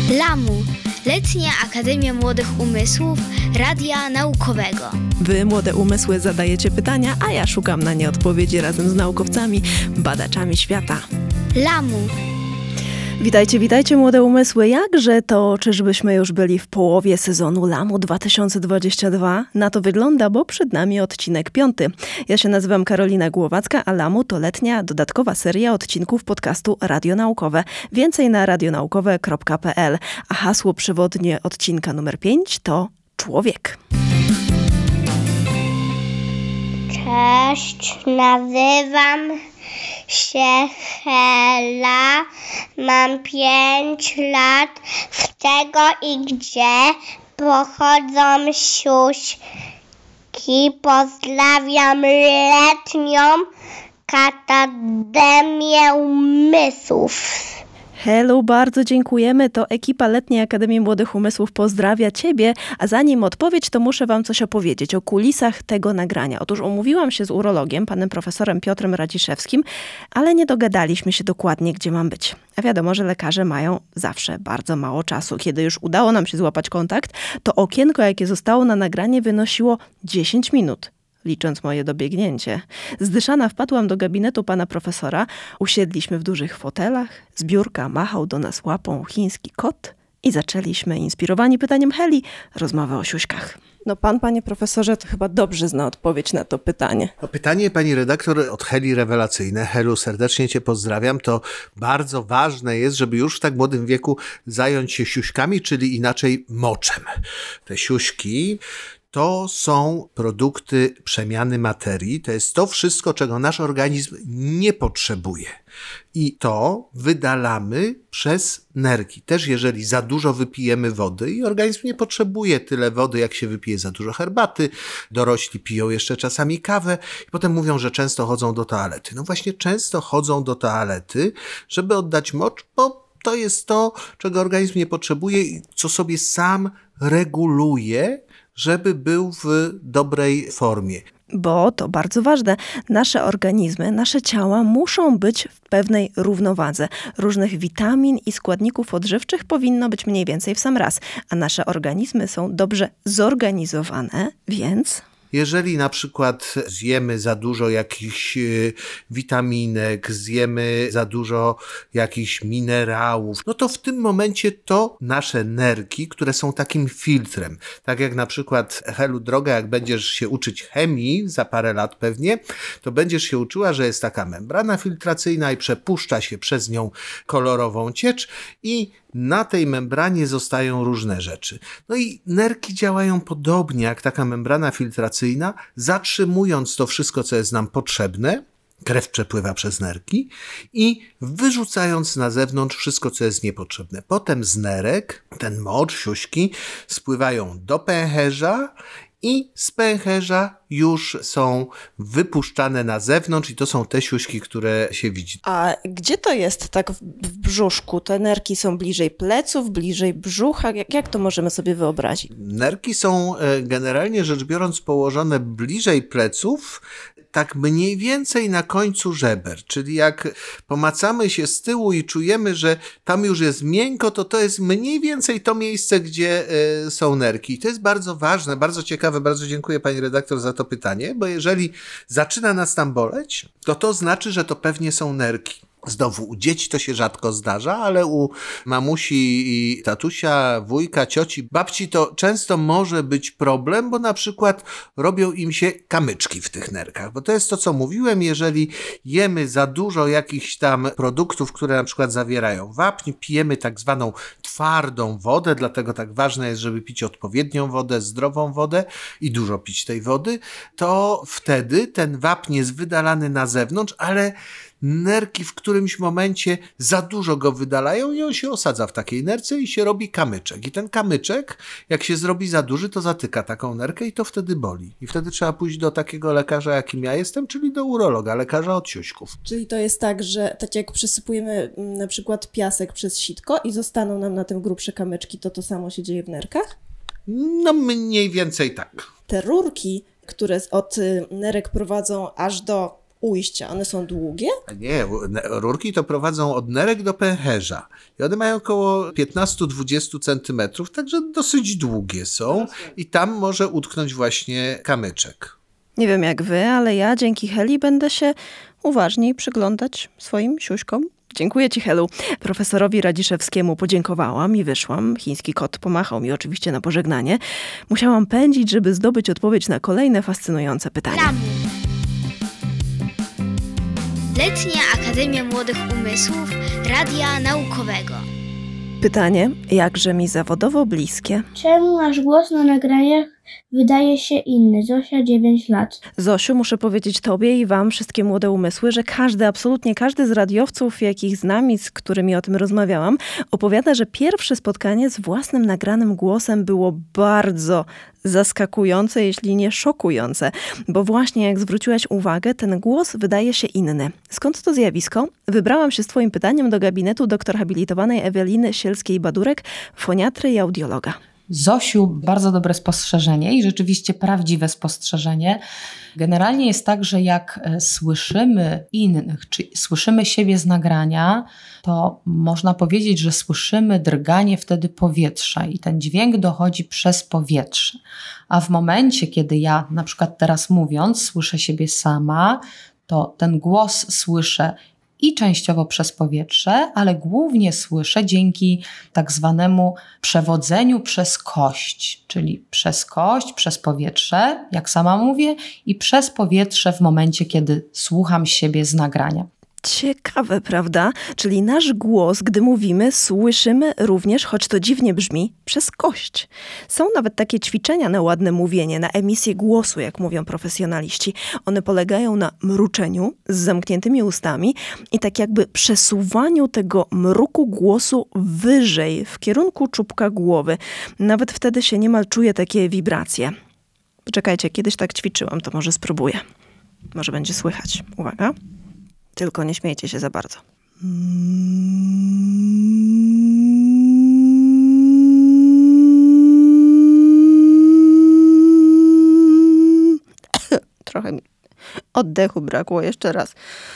LAMU, Letnia Akademia Młodych Umysłów Radia Naukowego. Wy, młode umysły, zadajecie pytania, a ja szukam na nie odpowiedzi razem z naukowcami, badaczami świata. LAMU. Witajcie młode umysły. Jakże to, czyżbyśmy już byli w połowie sezonu LAMU 2022? Na to wygląda, bo przed nami odcinek 5. Ja się nazywam Karolina Głowacka, a LAMU to letnia, dodatkowa seria odcinków podcastu Radio Naukowe. Więcej na radionaukowe.pl, a hasło przewodnie odcinka numer 5 to człowiek. Cześć, nazywam się Hela, mam 5 lat, z czego i gdzie pochodzą siuśki. Pozdrawiam Letnią Akademię Umysłów. Hello, bardzo dziękujemy. To ekipa Letniej Akademii Młodych Umysłów pozdrawia Ciebie, a zanim odpowiedź, to muszę Wam coś opowiedzieć o kulisach tego nagrania. Otóż umówiłam się z urologiem, panem profesorem Piotrem Radziszewskim, ale nie dogadaliśmy się dokładnie, gdzie mam być. A wiadomo, że lekarze mają zawsze bardzo mało czasu. Kiedy już udało nam się złapać kontakt, to okienko, jakie zostało na nagranie, wynosiło 10 minut. Licząc moje dobiegnięcie. Zdyszana wpadłam do gabinetu pana profesora, usiedliśmy w dużych fotelach, z biurka machał do nas łapą chiński kot i zaczęliśmy, inspirowani pytaniem Heli, rozmowę o siuśkach. No pan, panie profesorze, to chyba dobrze zna odpowiedź na to pytanie. Pytanie, pani redaktor, od Heli rewelacyjne. Helu, serdecznie cię pozdrawiam. To bardzo ważne jest, żeby już w tak młodym wieku zająć się siuśkami, czyli inaczej moczem. Te siuśki to są produkty przemiany materii. To jest to wszystko, czego nasz organizm nie potrzebuje. I to wydalamy przez nerki. Też jeżeli za dużo wypijemy wody i organizm nie potrzebuje tyle wody, jak się wypije za dużo herbaty. Dorośli piją jeszcze czasami kawę i potem mówią, że często chodzą do toalety. No właśnie często chodzą do toalety, żeby oddać mocz, bo to jest to, czego organizm nie potrzebuje i co sobie sam reguluje, żeby był w dobrej formie. Bo to bardzo ważne. Nasze organizmy, nasze ciała muszą być w pewnej równowadze. Różnych witamin i składników odżywczych powinno być mniej więcej w sam raz. A nasze organizmy są dobrze zorganizowane, więc jeżeli na przykład zjemy za dużo jakichś witaminek, zjemy za dużo jakichś minerałów, no to w tym momencie to nasze nerki, które są takim filtrem. Tak jak na przykład, Helu droga, jak będziesz się uczyć chemii za parę lat pewnie, to będziesz się uczyła, że jest taka membrana filtracyjna i przepuszcza się przez nią kolorową ciecz i na tej membranie zostają różne rzeczy. No i nerki działają podobnie jak taka membrana filtracyjna, zatrzymując to wszystko, co jest nam potrzebne, krew przepływa przez nerki i wyrzucając na zewnątrz wszystko, co jest niepotrzebne. Potem z nerek, ten mocz, siuśki, spływają do pęcherza i z pęcherza już są wypuszczane na zewnątrz i to są te siuśki, które się widzi. A gdzie to jest tak w brzuszku? Te nerki są bliżej pleców, bliżej brzucha? Jak to możemy sobie wyobrazić? Nerki są generalnie rzecz biorąc położone bliżej pleców, tak mniej więcej na końcu żeber, czyli jak pomacamy się z tyłu i czujemy, że tam już jest miękko, to jest mniej więcej to miejsce, gdzie są nerki. I to jest bardzo ważne, bardzo ciekawe, bardzo dziękuję pani redaktor za to pytanie, bo jeżeli zaczyna nas tam boleć, to znaczy, że to pewnie są nerki. Znowu, u dzieci to się rzadko zdarza, ale u mamusi i tatusia, wujka, cioci, babci to często może być problem, bo na przykład robią im się kamyczki w tych nerkach. Bo to jest to, co mówiłem, jeżeli jemy za dużo jakichś tam produktów, które na przykład zawierają wapń, pijemy tak zwaną twardą wodę, dlatego tak ważne jest, żeby pić odpowiednią wodę, zdrową wodę i dużo pić tej wody, to wtedy ten wapń jest wydalany na zewnątrz, ale nerki w którymś momencie za dużo go wydalają i on się osadza w takiej nerce i się robi kamyczek. I ten kamyczek, jak się zrobi za duży, to zatyka taką nerkę i to wtedy boli. I wtedy trzeba pójść do takiego lekarza, jakim ja jestem, czyli do urologa, lekarza od siuśków. Czyli to jest tak, że tak jak przysypujemy na przykład piasek przez sitko i zostaną nam na tym grubsze kamyczki, to samo się dzieje w nerkach? No mniej więcej tak. Te rurki, które od nerek prowadzą aż do ujścia. One są długie? Nie, rurki to prowadzą od nerek do pęcherza. I one mają około 15-20 centymetrów, także dosyć długie są i tam może utknąć właśnie kamyczek. Nie wiem jak wy, ale ja dzięki Heli będę się uważniej przyglądać swoim siuśkom. Dziękuję ci, Helu. Profesorowi Radziszewskiemu podziękowałam i wyszłam. Chiński kot pomachał mi oczywiście na pożegnanie. Musiałam pędzić, żeby zdobyć odpowiedź na kolejne fascynujące pytania. Lamu. Letnia Akademia Młodych Umysłów Radia Naukowego. Pytanie, jakże mi zawodowo bliskie. Czemu nasz głos na nagraniach wydaje się inny? Zosia, 9 lat. Zosiu, muszę powiedzieć tobie i wam, wszystkie młode umysły, że absolutnie każdy z radiowców, jakich znam i z którymi o tym rozmawiałam, opowiada, że pierwsze spotkanie z własnym nagranym głosem było bardzo zaskakujące, jeśli nie szokujące, bo właśnie jak zwróciłaś uwagę, ten głos wydaje się inny. Skąd to zjawisko? Wybrałam się z twoim pytaniem do gabinetu doktor habilitowanej Eweliny Sielskiej-Badurek, foniatry i audiologa. Zosiu, bardzo dobre spostrzeżenie i rzeczywiście prawdziwe spostrzeżenie. Generalnie jest tak, że jak słyszymy innych, czy słyszymy siebie z nagrania, to można powiedzieć, że słyszymy drganie wtedy powietrza i ten dźwięk dochodzi przez powietrze. A w momencie, kiedy ja na przykład teraz mówiąc słyszę siebie sama, to ten głos słyszę i częściowo przez powietrze, ale głównie słyszę dzięki tak zwanemu przewodzeniu przez kość, czyli przez kość, przez powietrze, jak sama mówię, i przez powietrze w momencie, kiedy słucham siebie z nagrania. Ciekawe, prawda? Czyli nasz głos, gdy mówimy, słyszymy również, choć to dziwnie brzmi, przez kość. Są nawet takie ćwiczenia na ładne mówienie, na emisję głosu, jak mówią profesjonaliści. One polegają na mruczeniu z zamkniętymi ustami i tak jakby przesuwaniu tego mruku głosu wyżej, w kierunku czubka głowy. Nawet wtedy się niemal czuje takie wibracje. Poczekajcie, kiedyś tak ćwiczyłam, to może spróbuję. Może będzie słychać. Uwaga. Tylko nie śmiejcie się za bardzo. Trochę mi oddechu brakło, jeszcze raz.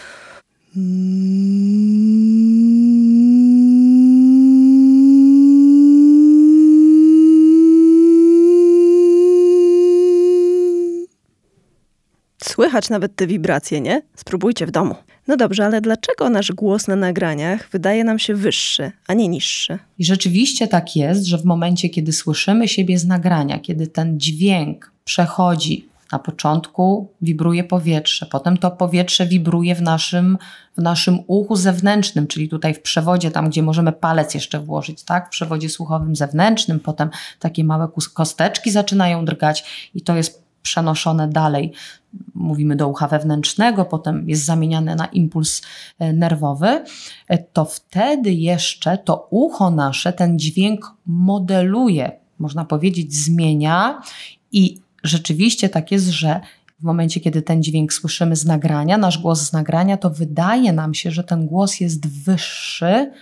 Słychać nawet te wibracje, nie? Spróbujcie w domu. No dobrze, ale dlaczego nasz głos na nagraniach wydaje nam się wyższy, a nie niższy? I rzeczywiście tak jest, że w momencie, kiedy słyszymy siebie z nagrania, kiedy ten dźwięk przechodzi, na początku wibruje powietrze, potem to powietrze wibruje w naszym uchu zewnętrznym, czyli tutaj w przewodzie, tam gdzie możemy palec jeszcze włożyć, tak? W przewodzie słuchowym zewnętrznym, potem takie małe kosteczki zaczynają drgać i to jest przenoszone dalej. Mówimy do ucha wewnętrznego, potem jest zamieniane na impuls nerwowy, to wtedy jeszcze to ucho nasze ten dźwięk modeluje, można powiedzieć zmienia i rzeczywiście tak jest, że w momencie, kiedy ten dźwięk słyszymy z nagrania, nasz głos z nagrania, to wydaje nam się, że ten głos jest wyższy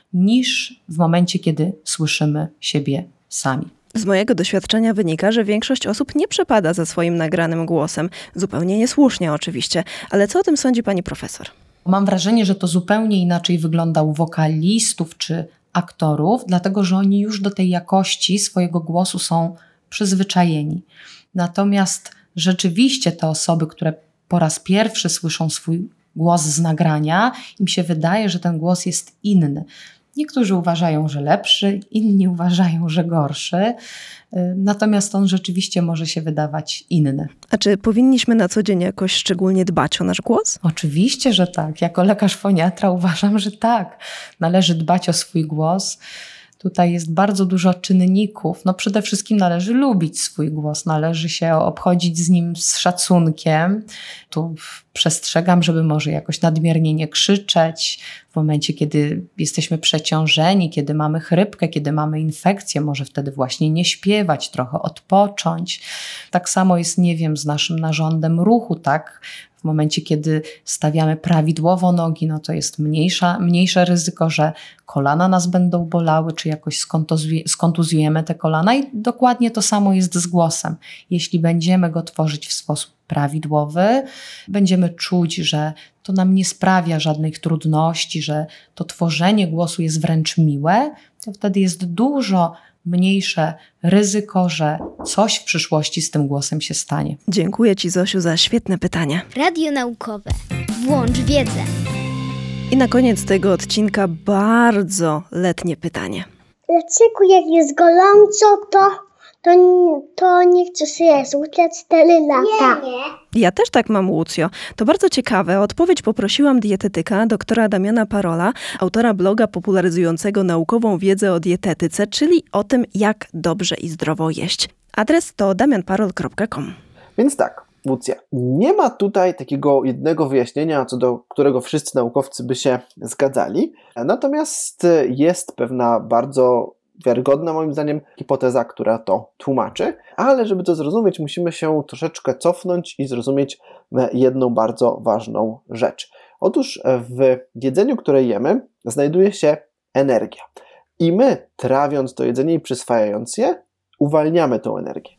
niż w momencie, kiedy słyszymy siebie sami. Z mojego doświadczenia wynika, że większość osób nie przepada za swoim nagranym głosem. Zupełnie niesłusznie oczywiście. Ale co o tym sądzi pani profesor? Mam wrażenie, że to zupełnie inaczej wygląda u wokalistów czy aktorów, dlatego że oni już do tej jakości swojego głosu są przyzwyczajeni. Natomiast rzeczywiście te osoby, które po raz pierwszy słyszą swój głos z nagrania, im się wydaje, że ten głos jest inny. Niektórzy uważają, że lepszy, inni uważają, że gorszy, natomiast on rzeczywiście może się wydawać inny. A czy powinniśmy na co dzień jakoś szczególnie dbać o nasz głos? Oczywiście, że tak. Jako lekarz foniatra uważam, że tak. Należy dbać o swój głos. Tutaj jest bardzo dużo czynników. No przede wszystkim należy lubić swój głos, należy się obchodzić z nim z szacunkiem. Tu przestrzegam, żeby może jakoś nadmiernie nie krzyczeć. W momencie, kiedy jesteśmy przeciążeni, kiedy mamy chrypkę, kiedy mamy infekcję, może wtedy właśnie nie śpiewać, trochę odpocząć. Tak samo jest, nie wiem, z naszym narządem ruchu, tak? W momencie, kiedy stawiamy prawidłowo nogi, no to jest mniejsze ryzyko, że kolana nas będą bolały, czy jakoś skontuzjujemy te kolana i dokładnie to samo jest z głosem. Jeśli będziemy go tworzyć w sposób prawidłowy, będziemy czuć, że to nam nie sprawia żadnych trudności, że to tworzenie głosu jest wręcz miłe, to wtedy jest dużo mniejsze ryzyko, że coś w przyszłości z tym głosem się stanie. Dziękuję Ci, Zosiu, za świetne pytania. Radio naukowe. Włącz wiedzę. I na koniec tego odcinka bardzo letnie pytanie. Dlaczego jak jest gorąco, to nie chce się rzucać 4 lata? Ja też tak mam, Łucjo. To bardzo ciekawe. O odpowiedź poprosiłam dietetyka, doktora Damiana Parola, autora bloga popularyzującego naukową wiedzę o dietetyce, czyli o tym, jak dobrze i zdrowo jeść. Adres to damianparol.com. Więc tak, Łucja, nie ma tutaj takiego jednego wyjaśnienia, co do którego wszyscy naukowcy by się zgadzali, natomiast jest pewna bardzo wiarygodna, moim zdaniem, hipoteza, która to tłumaczy, ale żeby to zrozumieć, musimy się troszeczkę cofnąć i zrozumieć jedną bardzo ważną rzecz. Otóż w jedzeniu, które jemy, znajduje się energia i my, trawiąc to jedzenie i przyswajając je, uwalniamy tą energię.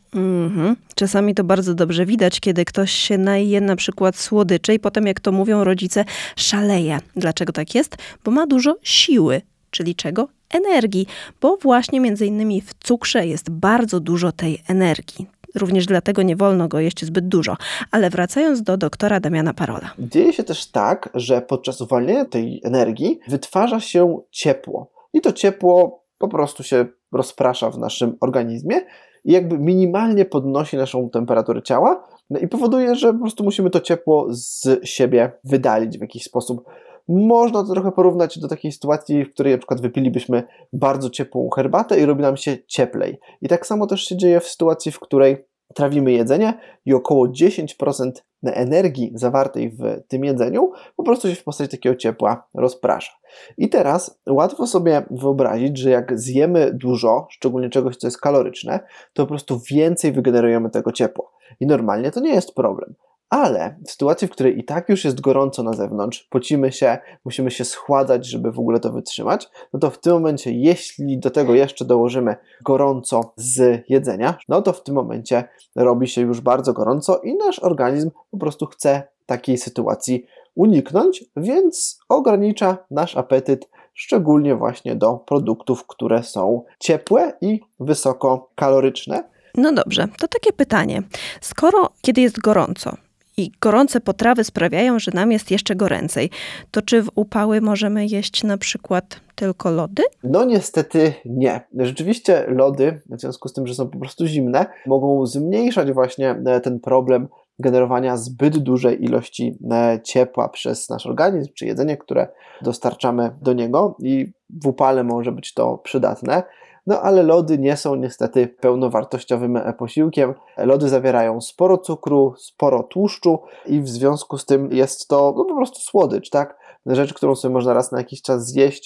Czasami to bardzo dobrze widać, kiedy ktoś się naje na przykład słodyczy i potem, jak to mówią rodzice, szaleje. Dlaczego tak jest? Bo ma dużo siły. Czyli czego? Energii, bo właśnie między innymi w cukrze jest bardzo dużo tej energii. Również dlatego nie wolno go jeść zbyt dużo. Ale wracając do doktora Damiana Parola. Dzieje się też tak, że podczas uwalniania tej energii wytwarza się ciepło. I to ciepło po prostu się rozprasza w naszym organizmie i jakby minimalnie podnosi naszą temperaturę ciała i powoduje, że po prostu musimy to ciepło z siebie wydalić w jakiś sposób. Można to trochę porównać do takiej sytuacji, w której na przykład wypilibyśmy bardzo ciepłą herbatę i robi nam się cieplej. I tak samo też się dzieje w sytuacji, w której trawimy jedzenie i około 10% energii zawartej w tym jedzeniu po prostu się w postaci takiego ciepła rozprasza. I teraz łatwo sobie wyobrazić, że jak zjemy dużo, szczególnie czegoś, co jest kaloryczne, to po prostu więcej wygenerujemy tego ciepła. I normalnie to nie jest problem. Ale w sytuacji, w której i tak już jest gorąco na zewnątrz, pocimy się, musimy się schładzać, żeby w ogóle to wytrzymać, no to w tym momencie, jeśli do tego jeszcze dołożymy gorąco z jedzenia, no to w tym momencie robi się już bardzo gorąco i nasz organizm po prostu chce takiej sytuacji uniknąć, więc ogranicza nasz apetyt, szczególnie właśnie do produktów, które są ciepłe i wysokokaloryczne. No dobrze, to takie pytanie. Skoro kiedy jest gorąco i gorące potrawy sprawiają, że nam jest jeszcze goręcej, to czy w upały możemy jeść na przykład tylko lody? No niestety nie. Rzeczywiście lody, w związku z tym, że są po prostu zimne, mogą zmniejszać właśnie ten problem generowania zbyt dużej ilości ciepła przez nasz organizm, czy jedzenie, które dostarczamy do niego i w upale może być to przydatne. No ale lody nie są niestety pełnowartościowym posiłkiem. Lody zawierają sporo cukru, sporo tłuszczu i w związku z tym jest to po prostu słodycz, tak? Rzecz, którą sobie można raz na jakiś czas zjeść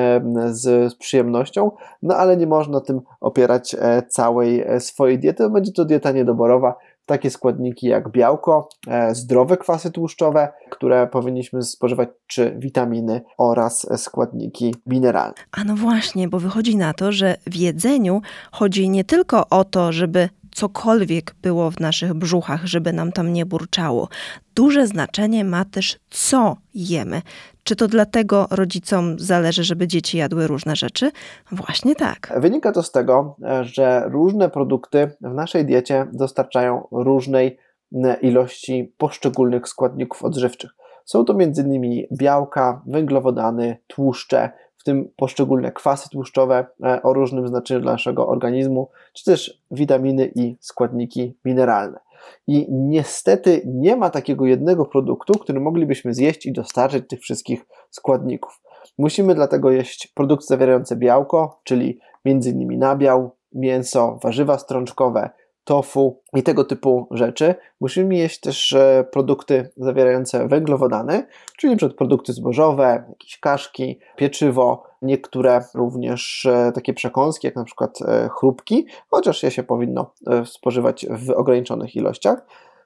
z przyjemnością, no ale nie można tym opierać całej swojej diety. Będzie to dieta niedoborowa. Takie składniki jak białko, zdrowe kwasy tłuszczowe, które powinniśmy spożywać, czy witaminy oraz składniki mineralne. A no właśnie, bo wychodzi na to, że w jedzeniu chodzi nie tylko o to, żeby cokolwiek było w naszych brzuchach, żeby nam tam nie burczało. Duże znaczenie ma też, co jemy. Czy to dlatego rodzicom zależy, żeby dzieci jadły różne rzeczy? Właśnie tak. Wynika to z tego, że różne produkty w naszej diecie dostarczają różnej ilości poszczególnych składników odżywczych. Są to m.in. białka, węglowodany, tłuszcze, w tym poszczególne kwasy tłuszczowe o różnym znaczeniu dla naszego organizmu, czy też witaminy i składniki mineralne. I niestety nie ma takiego jednego produktu, który moglibyśmy zjeść i dostarczyć tych wszystkich składników. Musimy dlatego jeść produkty zawierające białko, czyli m.in. nabiał, mięso, warzywa strączkowe, tofu i tego typu rzeczy. Musimy jeść też produkty zawierające węglowodany, czyli np. produkty zbożowe, jakieś kaszki, pieczywo, niektóre również takie przekąski, jak na przykład chrupki, chociaż je się powinno spożywać w ograniczonych ilościach.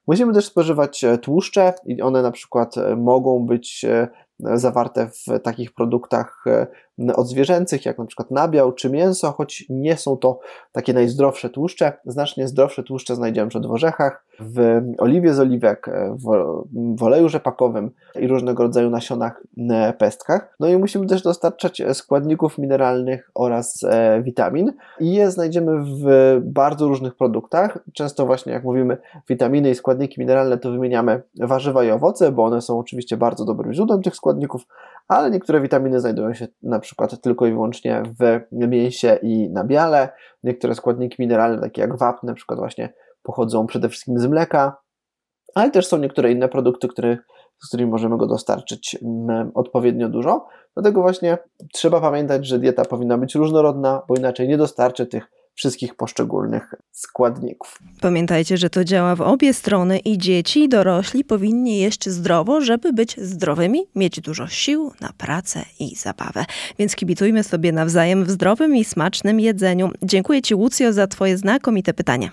Musimy też spożywać tłuszcze i one na przykład mogą być zawarte w takich produktach odzwierzęcych, jak na przykład nabiał czy mięso, choć nie są to takie najzdrowsze tłuszcze. Znacznie zdrowsze tłuszcze znajdziemy na przykład w orzechach, w oliwie z oliwek, w oleju rzepakowym i różnego rodzaju nasionach, pestkach. No i musimy też dostarczać składników mineralnych oraz witamin i je znajdziemy w bardzo różnych produktach. Często właśnie jak mówimy witaminy i składniki mineralne, to wymieniamy warzywa i owoce, bo one są oczywiście bardzo dobrym źródłem tych składników, ale niektóre witaminy znajdują się na przykład tylko i wyłącznie w mięsie i nabiale. Niektóre składniki mineralne, takie jak wapń, na przykład właśnie pochodzą przede wszystkim z mleka, ale też są niektóre inne produkty, z którymi możemy go dostarczyć odpowiednio dużo. Dlatego właśnie trzeba pamiętać, że dieta powinna być różnorodna, bo inaczej nie dostarczy tych wszystkich poszczególnych składników. Pamiętajcie, że to działa w obie strony i dzieci, i dorośli powinni jeść zdrowo, żeby być zdrowymi, mieć dużo sił na pracę i zabawę. Więc kibicujmy sobie nawzajem w zdrowym i smacznym jedzeniu. Dziękuję Ci, Łucjo, za Twoje znakomite pytania.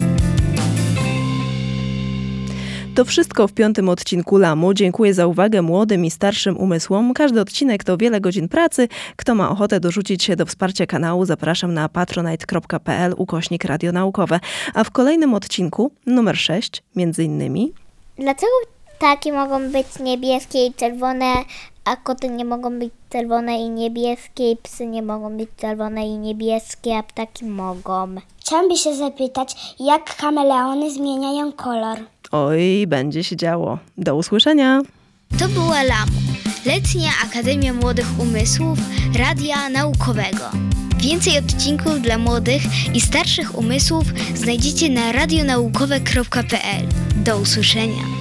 To wszystko w 5. odcinku Lamu. Dziękuję za uwagę młodym i starszym umysłom. Każdy odcinek to wiele godzin pracy. Kto ma ochotę dorzucić się do wsparcia kanału, zapraszam na patronite.pl/radionaukowe. A w kolejnym odcinku, numer 6, między innymi... Dlaczego ptaki mogą być niebieskie i czerwone, a koty nie mogą być czerwone i niebieskie, i psy nie mogą być czerwone i niebieskie, a ptaki mogą? Chciałam się zapytać, jak kameleony zmieniają kolor? Oj, będzie się działo. Do usłyszenia! To była Lamu, Letnia Akademia Młodych Umysłów Radia Naukowego. Więcej odcinków dla młodych i starszych umysłów znajdziecie na radionaukowe.pl. Do usłyszenia!